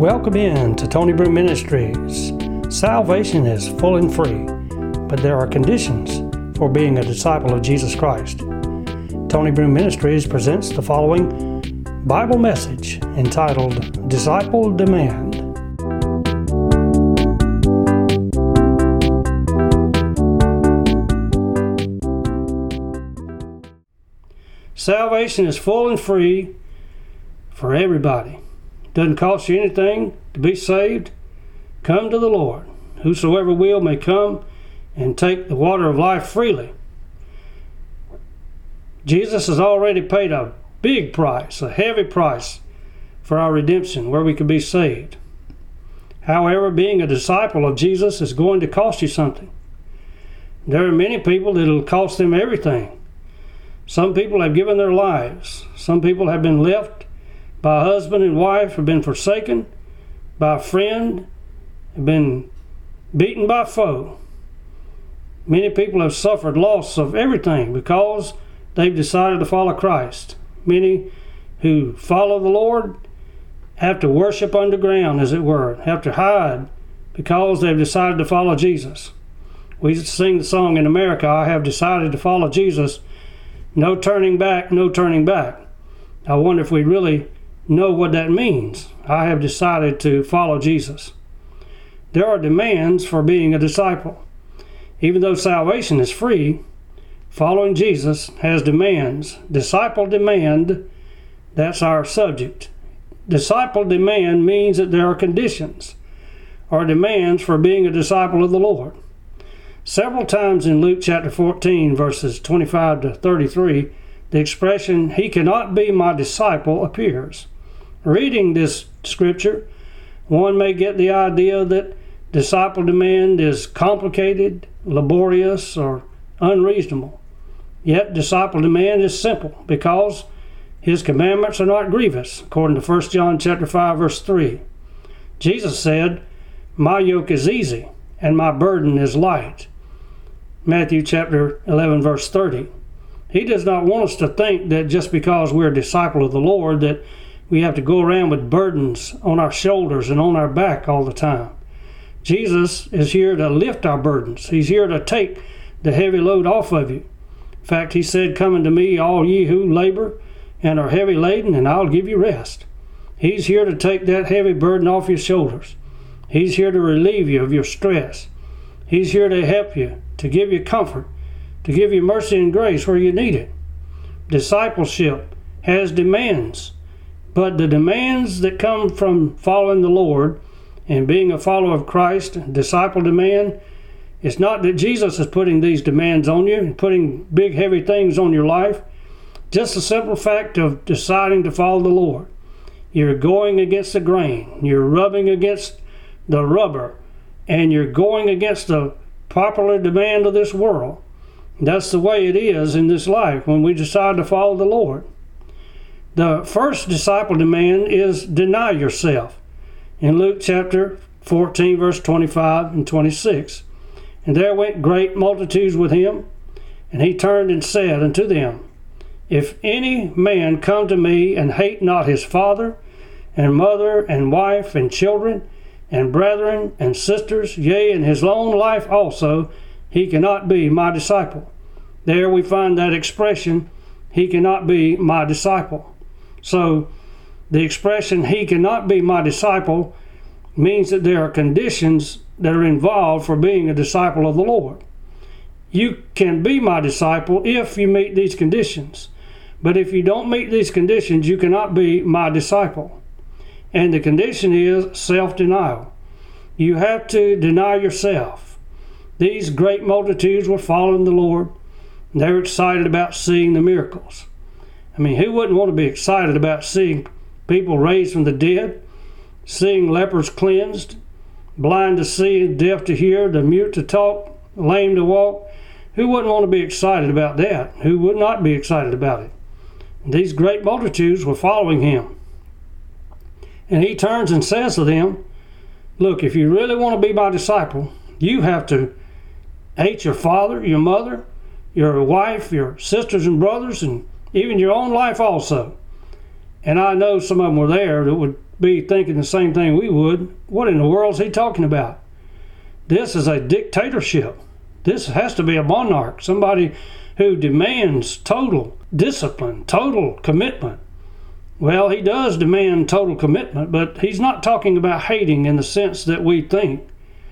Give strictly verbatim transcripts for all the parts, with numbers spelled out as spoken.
Welcome in to Tony Broom Ministries. Salvation is full and free, but there are conditions for being a disciple of Jesus Christ. Tony Broom Ministries presents the following Bible message entitled Disciple Demand. Salvation is full and free for everybody. Doesn't cost you anything to be saved. Come to the Lord. Whosoever will may come and take the water of life freely. Jesus has already paid a big price, a heavy price for our redemption, where we can be saved. However, being a disciple of Jesus is going to cost you something. There are many people that it'll cost them everything. Some people have given their lives. Some people have been left by a husband and wife, have been forsaken by a friend, have been beaten by a foe. Many people have suffered loss of everything because they've decided to follow Christ. Many who follow the Lord have to worship underground, as it were, have to hide because they've decided to follow Jesus. We sing the song in America, I have decided to follow Jesus. No turning back, no turning back. I wonder if we really know what that means. I have decided to follow Jesus. There are demands for being a disciple. Even though salvation is free, following Jesus has demands. Disciple demand, that's our subject. Disciple demand means that there are conditions or demands for being a disciple of the Lord. Several times in Luke chapter fourteen, verses twenty-five to thirty-three, the expression, "He cannot be my disciple," appears. Reading this scripture, one may get the idea that disciple demand is complicated, laborious, or unreasonable. Yet disciple demand is simple because his commandments are not grievous, according to First John chapter five, verse three. Jesus said, "My yoke is easy and my burden is light." Matthew chapter eleven, verse thirty. He does not want us to think that just because we're a disciple of the Lord that we have to go around with burdens on our shoulders and on our back all the time. Jesus is here to lift our burdens. He's here to take the heavy load off of you. In fact, he said, "Come unto me, all ye who labor and are heavy laden, and I'll give you rest." He's here to take that heavy burden off your shoulders. He's here to relieve you of your stress. He's here to help you, to give you comfort, to give you mercy and grace where you need it. Discipleship has demands, but the demands that come from following the Lord and being a follower of Christ, disciple demand, it's not that Jesus is putting these demands on you and putting big heavy things on your life. Just the simple fact of deciding to follow the Lord. You're going against the grain. You're rubbing against the rubber, and you're going against the popular demand of this world. That's the way it is in this life when we decide to follow the Lord. The first disciple demand is deny yourself. In Luke chapter fourteen, verse twenty-five and twenty-six, "And there went great multitudes with him, and he turned and said unto them, If any man come to me and hate not his father and mother and wife and children and brethren and sisters, yea, and his own life also, he cannot be my disciple." There we find that expression, "he cannot be my disciple." So the expression, "he cannot be my disciple," means that there are conditions that are involved for being a disciple of the Lord. You can be my disciple if you meet these conditions. But if you don't meet these conditions, you cannot be my disciple. And the condition is self-denial. You have to deny yourself. These great multitudes were following the Lord. They were excited about seeing the miracles. I mean, who wouldn't want to be excited about seeing people raised from the dead, seeing lepers cleansed, blind to see, deaf to hear, the mute to talk, lame to walk? Who wouldn't want to be excited about that? Who would not be excited about it? These great multitudes were following him. And he turns and says to them, "Look, if you really want to be my disciple, you have to hate your father, your mother, your wife, your sisters and brothers, and even your own life also." And I know some of them were there that would be thinking the same thing we would. What in the world is he talking about? This is a dictatorship. This has to be a monarch, somebody who demands total discipline, total commitment. Well, he does demand total commitment, but he's not talking about hating in the sense that we think.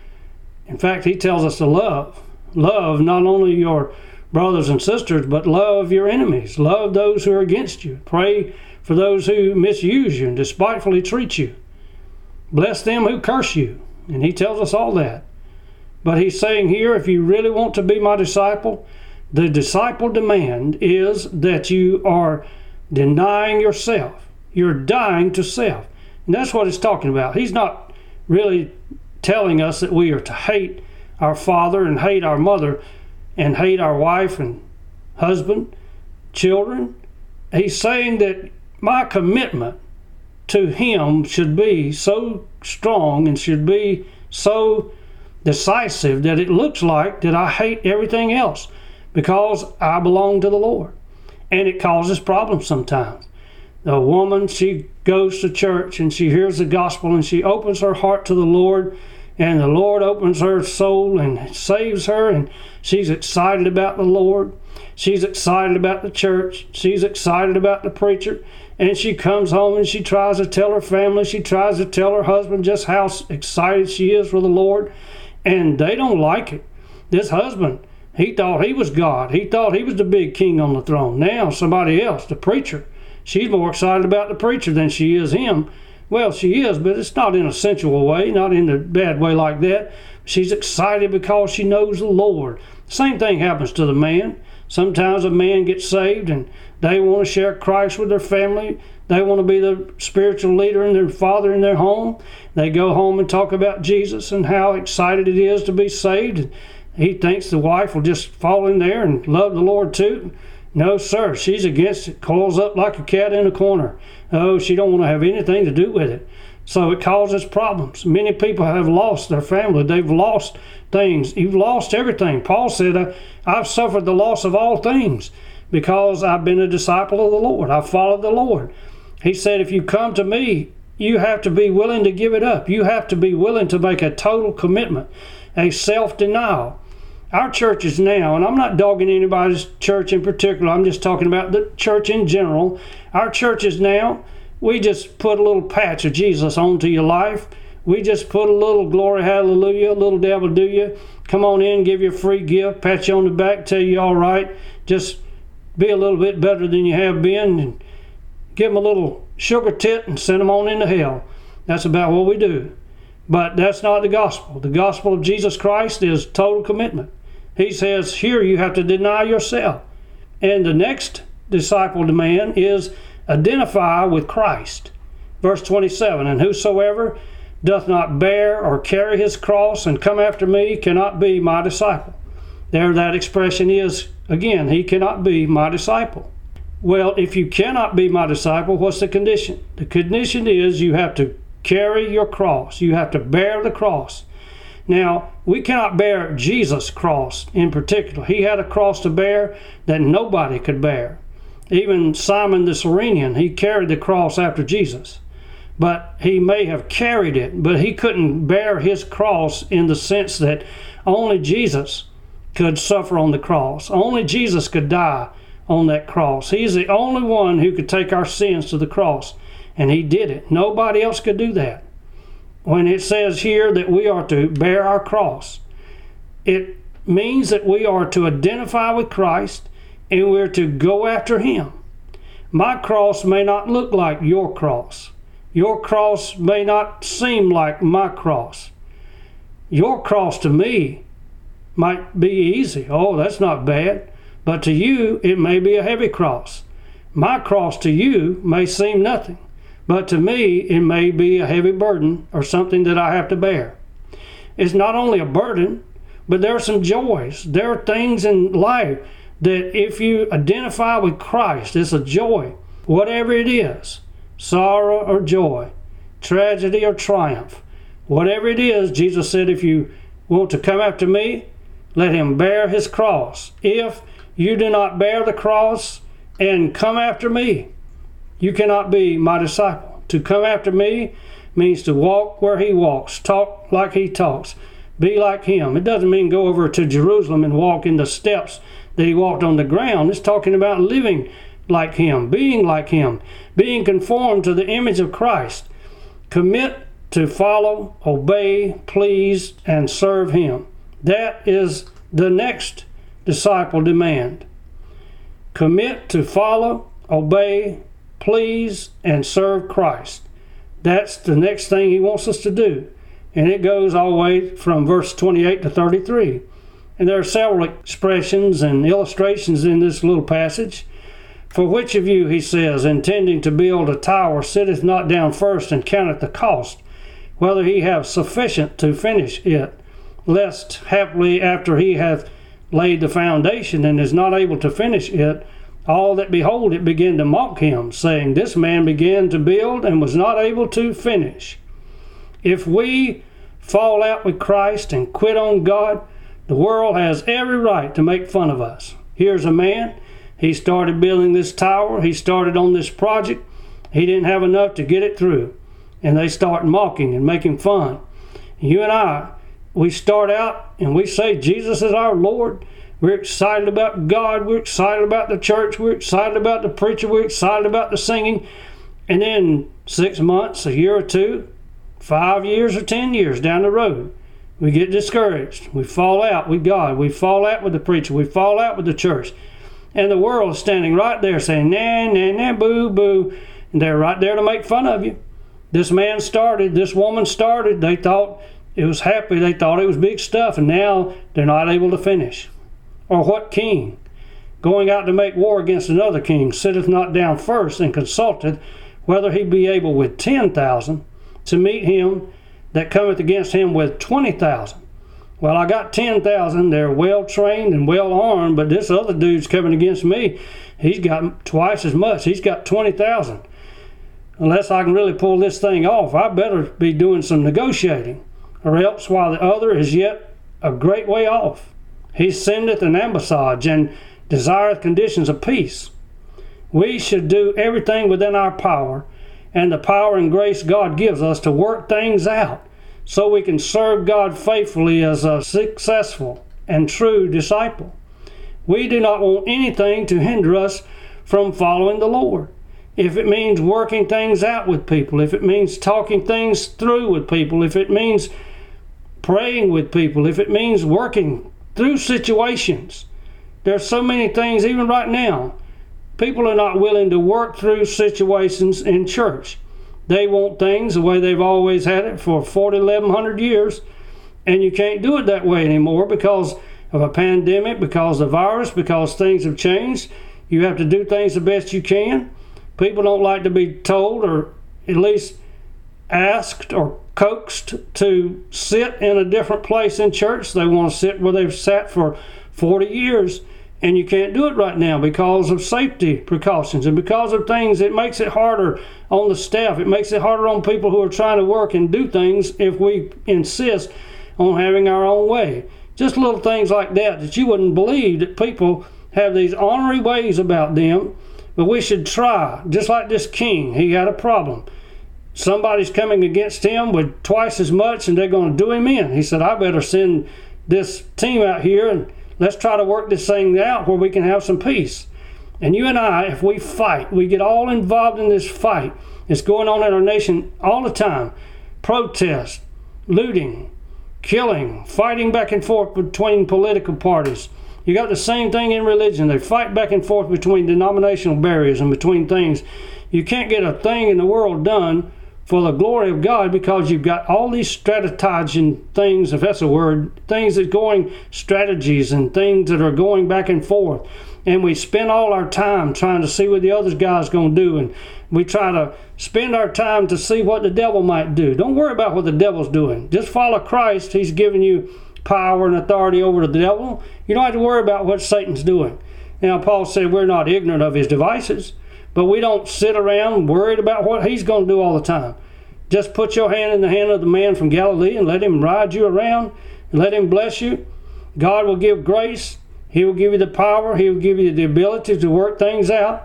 In fact, he tells us to love. Love not only your brothers and sisters, but love your enemies. Love those who are against you. Pray for those who misuse you and despitefully treat you. Bless them who curse you. And he tells us all that. But he's saying here, if you really want to be my disciple, the disciple demand is that you are denying yourself. You're dying to self. And that's what he's talking about. He's not really telling us that we are to hate our father and hate our mother and hate our wife and husband, children. He's saying that my commitment to him should be so strong and should be so decisive that it looks like that I hate everything else because I belong to the Lord. And it causes problems sometimes. The woman, she goes to church and she hears the gospel and she opens her heart to the Lord, and the Lord opens her soul and saves her, and she's excited about the Lord. She's excited about the church. She's excited about the preacher. And she comes home and she tries to tell her family, she tries to tell her husband just how excited she is for the Lord. And they don't like it. This husband, he thought he was God. He thought he was the big king on the throne. Now somebody else, the preacher, she's more excited about the preacher than she is him. Well, she is, but it's not in a sensual way, not in a bad way like that. She's excited because she knows the Lord. Same thing happens to the man. Sometimes a man gets saved and they want to share Christ with their family. They want to be the spiritual leader and their father in their home. They go home and talk about Jesus and how excited it is to be saved. And he thinks the wife will just fall in there and love the Lord too. No, sir, she's against it, coils up like a cat in a corner. Oh, she don't want to have anything to do with it. So it causes problems. Many people have lost their family. They've lost things. You've lost everything. Paul said, I've suffered the loss of all things because I've been a disciple of the Lord. I've followed the Lord. He said, if you come to me, you have to be willing to give it up. You have to be willing to make a total commitment, a self-denial. Our churches now, and I'm not dogging anybody's church in particular, I'm just talking about the church in general. Our churches now, we just put a little patch of Jesus onto your life. We just put a little glory, hallelujah, a little devil do you. Come on in, give you a free gift, pat you on the back, tell you all right. Just be a little bit better than you have been, and give them a little sugar tit and send them on into hell. That's about what we do. But that's not the gospel. The gospel of Jesus Christ is total commitment. He says here you have to deny yourself. And the next disciple demand is identify with Christ. Verse twenty-seven, and whosoever doth not bear or carry his cross and come after me cannot be my disciple. There that expression is, again, he cannot be my disciple. Well, if you cannot be my disciple, what's the condition? The condition is you have to carry your cross. You have to bear the cross. Now, we cannot bear Jesus' cross in particular. He had a cross to bear that nobody could bear. Even Simon the Cyrenian, he carried the cross after Jesus. But he may have carried it, but he couldn't bear his cross in the sense that only Jesus could suffer on the cross. Only Jesus could die on that cross. He's the only one who could take our sins to the cross, and he did it. Nobody else could do that. When it says here that we are to bear our cross, it means that we are to identify with Christ and we're to go after him. My cross may not look like your cross. Your cross may not seem like my cross. Your cross to me might be easy. Oh, that's not bad. But to you, it may be a heavy cross. My cross to you may seem nothing. But to me, it may be a heavy burden or something that I have to bear. It's not only a burden, but there are some joys. There are things in life that if you identify with Christ, it's a joy. Whatever it is, sorrow or joy, tragedy or triumph, whatever it is, Jesus said, if you want to come after me, let him bear his cross. If you do not bear the cross and come after me, you cannot be my disciple. To come after me means to walk where he walks, talk like he talks, be like him. It doesn't mean go over to Jerusalem and walk in the steps that he walked on the ground. It's talking about living like him, being like him, being conformed to the image of Christ. Commit to follow, obey, please, and serve him. That is the next disciple demand. Commit to follow, obey, please, and serve Christ. That's the next thing he wants us to do. And it goes all the way from verse twenty-eight to thirty-three. And there are several expressions and illustrations in this little passage. For which of you, he says, intending to build a tower, sitteth not down first and counteth the cost, whether he have sufficient to finish it, lest haply after he hath laid the foundation and is not able to finish it, all that behold it begin to mock him, saying, This man began to build and was not able to finish. If we fall out with Christ and quit on God, the world has every right to make fun of us. Here's a man, he started building this tower, he started on this project, he didn't have enough to get it through, and they start mocking and making fun. You and I, we start out and we say Jesus is our Lord. We're excited about God, we're excited about the church, we're excited about the preacher, we're excited about the singing, and then six months, a year or two, five years or ten years down the road, we get discouraged. We fall out with God. We fall out with the preacher. We fall out with the church. And the world is standing right there saying, nah, nah, nah, boo, boo. And they're right there to make fun of you. This man started, this woman started. They thought it was happy. They thought it was big stuff. And now they're not able to finish. Or what king, going out to make war against another king, sitteth not down first and consulteth whether he be able with ten thousand to meet him that cometh against him with twenty thousand. Well, I got ten thousand, they're well trained and well armed, but this other dude's coming against me. He's got twice as much. He's got twenty thousand. Unless I can really pull this thing off, I better be doing some negotiating, or else while the other is yet a great way off, he sendeth an ambassage and desireth conditions of peace. We should do everything within our power and the power and grace God gives us to work things out so we can serve God faithfully as a successful and true disciple. We do not want anything to hinder us from following the Lord. If it means working things out with people, if it means talking things through with people, if it means praying with people, if it means working through situations. There's so many things, even right now, people are not willing to work through situations in church. They want things the way they've always had it for forty, eleven hundred years, and you can't do it that way anymore because of a pandemic, because of the virus, because things have changed. You have to do things the best you can. People don't like to be told or at least asked or coaxed to sit in a different place in church. They want to sit where they've sat for forty years. And you can't do it right now because of safety precautions and because of things. It makes it harder on the staff. It makes it harder on people who are trying to work and do things if we insist on having our own way. Just little things like that that you wouldn't believe, that people have these ornery ways about them. But we should try. Just like this king, he had a problem. Somebody's coming against him with twice as much and they're going to do him in. He said, I better send this team out here and let's try to work this thing out where we can have some peace. And you and I, if we fight, we get all involved in this fight. It's going on in our nation all the time. Protest, looting, killing, fighting back and forth between political parties. You got the same thing in religion. They fight back and forth between denominational barriers and between things. You can't get a thing in the world done for the glory of God because you've got all these strategizing things, if that's a word, things that going, strategies and things that are going back and forth. And we spend all our time trying to see what the other guy's going to do. And we try to spend our time to see what the devil might do. Don't worry about what the devil's doing. Just follow Christ. He's given you power and authority over the devil. You don't have to worry about what Satan's doing. Now, Paul said we're not ignorant of his devices. But we don't sit around worried about what he's going to do all the time. Just put your hand in the hand of the man from Galilee and let him ride you around and let him bless you. God will give grace. He will give you the power. He will give you the ability to work things out.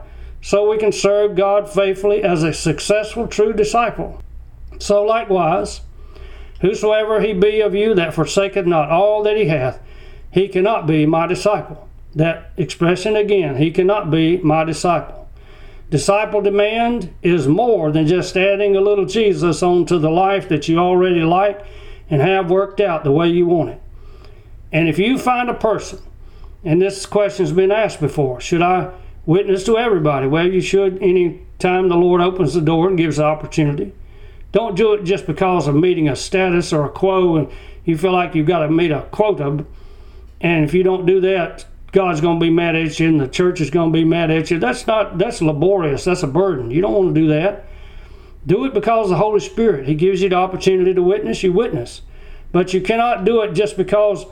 so we can serve God faithfully as a successful true disciple. So likewise, whosoever he be of you that forsaketh not all that he hath, he cannot be my disciple. That expression again, he cannot be my disciple. Disciple demand is more than just adding a little Jesus onto the life that you already like and have worked out the way you want it. And if you find a person, and this question's been asked before, should I witness to everybody? Well, you should any time the Lord opens the door and gives the opportunity. Don't do it just because of meeting a status or a quo and you feel like you've got to meet a quota. And if you don't do that, God's going to be mad at you and the church is going to be mad at you. That's not, that's laborious. That's a burden. You don't want to do that. Do it because of the Holy Spirit. He gives you the opportunity to witness, you witness. But you cannot do it just because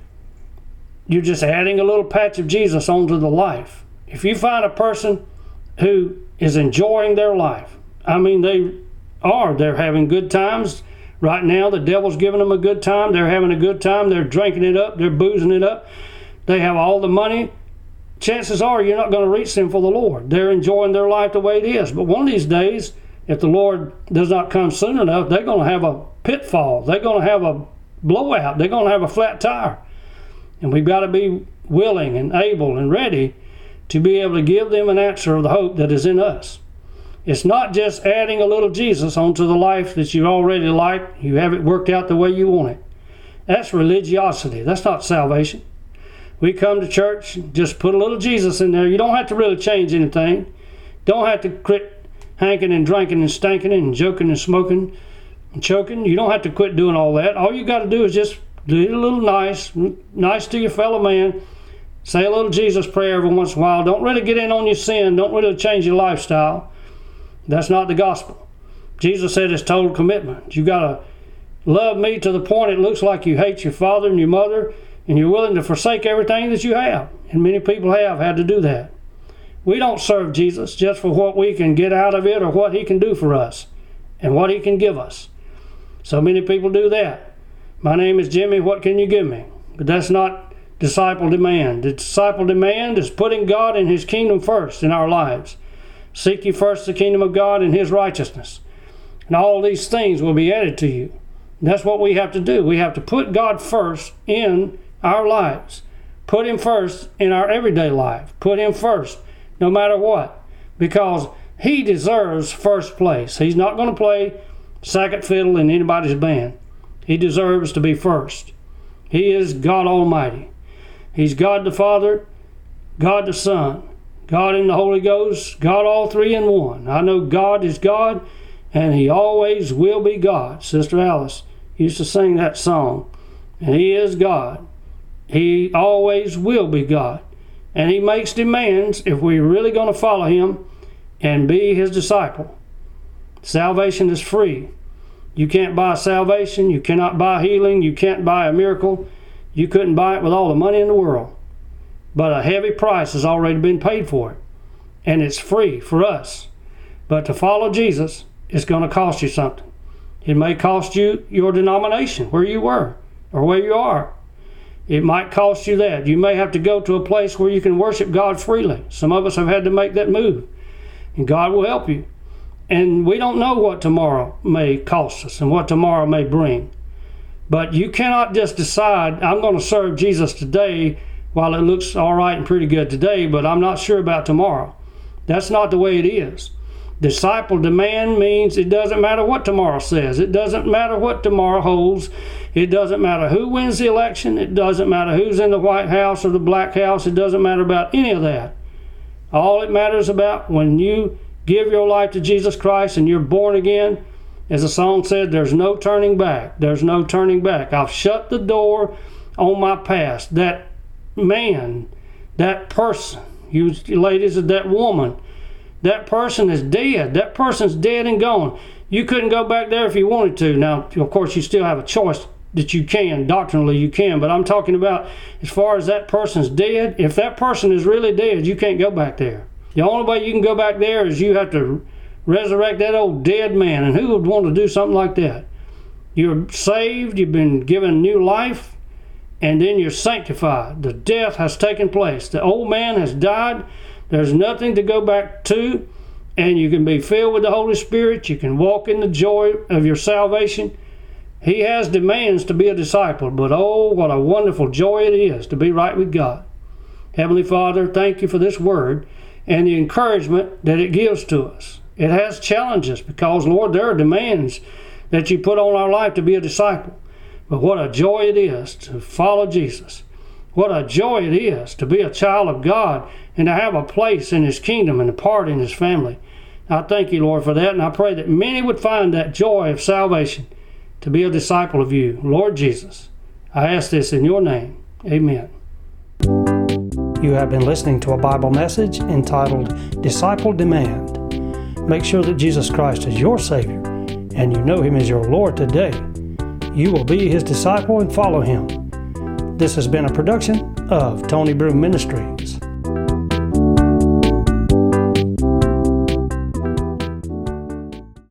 you're just adding a little patch of Jesus onto the life. If you find a person who is enjoying their life, I mean, they are, they're having good times. Right now, the devil's giving them a good time. They're having a good time. They're drinking it up. They're boozing it up. They have all the money. Chances are you're not going to reach them for the Lord. They're enjoying their life the way it is. But one of these days, if the Lord does not come soon enough, they're going to have a pitfall. They're going to have a blowout. They're going to have a flat tire. And we've got to be willing and able and ready to be able to give them an answer of the hope that is in us. It's not just adding a little Jesus onto the life that you already like. You have it worked out the way you want it. That's religiosity. That's not salvation. We come to church, just put a little Jesus in there. You don't have to really change anything. Don't have to quit hanking and drinking and stinking and joking and smoking and choking. You don't have to quit doing all that. All you got to do is just do it a little nice, nice to your fellow man. Say a little Jesus prayer every once in a while. Don't really get in on your sin. Don't really change your lifestyle. That's not the gospel. Jesus said it's total commitment. You got to love me to the point it looks like you hate your father and your mother, and you're willing to forsake everything that you have. And many people have had to do that. We don't serve Jesus just for what we can get out of it or what he can do for us and what he can give us. So many people do that. My name is Jimmy, what can you give me? But that's not disciple demand. The disciple demand is putting God and his kingdom first in our lives. Seek ye first the kingdom of God and his righteousness, and all these things will be added to you. And that's what we have to do. We have to put God first in our lives. Put him first in our everyday life. Put him first no matter what, because he deserves first place. He's not going to play second fiddle in anybody's band. He deserves to be first. He is God Almighty. He's God the Father, God the Son, God in the Holy Ghost, God all three in one. I know God is God, and he always will be God. Sister Alice used to sing that song. And he is God. He always will be God. And he makes demands if we're really going to follow him and be his disciple. Salvation is free. You can't buy salvation. You cannot buy healing. You can't buy a miracle. You couldn't buy it with all the money in the world. But a heavy price has already been paid for it. And it's free for us. But to follow Jesus, it's going to cost you something. It may cost you your denomination, where you were, or where you are. It might cost you that. You may have to go to a place where you can worship God freely. Some of us have had to make that move. And God will help you. And we don't know what tomorrow may cost us and what tomorrow may bring. But you cannot just decide, I'm going to serve Jesus today while it looks all right and pretty good today, but I'm not sure about tomorrow. That's not the way it is. Disciple demand means it doesn't matter what tomorrow says. It doesn't matter what tomorrow holds. It doesn't matter who wins the election. It doesn't matter who's in the White House or the Black House. It doesn't matter about any of that. All it matters about when you give your life to Jesus Christ and you're born again, as the song said, there's no turning back. There's no turning back. I've shut the door on my past. That man, that person, you ladies, that woman, that person is dead. That person's dead and gone. You couldn't go back there if you wanted to. Now, of course, you still have a choice that you can. Doctrinally, you can. But I'm talking about as far as that person's dead. If that person is really dead, you can't go back there. The only way you can go back there is you have to resurrect that old dead man. And who would want to do something like that? You're saved. You've been given new life. And then you're sanctified. The death has taken place. The old man has died. There's nothing to go back to, and you can be filled with the Holy Spirit. You can walk in the joy of your salvation. He has demands to be a disciple, but oh, what a wonderful joy it is to be right with God. Heavenly Father, thank you for this word and the encouragement that it gives to us. It has challenges because, Lord, there are demands that you put on our life to be a disciple. But what a joy it is to follow Jesus. What a joy it is to be a child of God and to have a place in His kingdom and a part in His family. I thank you, Lord, for that, and I pray that many would find that joy of salvation to be a disciple of you, Lord Jesus. I ask this in your name. Amen. You have been listening to a Bible message entitled Disciple Demand. Make sure that Jesus Christ is your Savior and you know Him as your Lord today. You will be His disciple and follow Him. This has been a production of Tony Broom Ministries.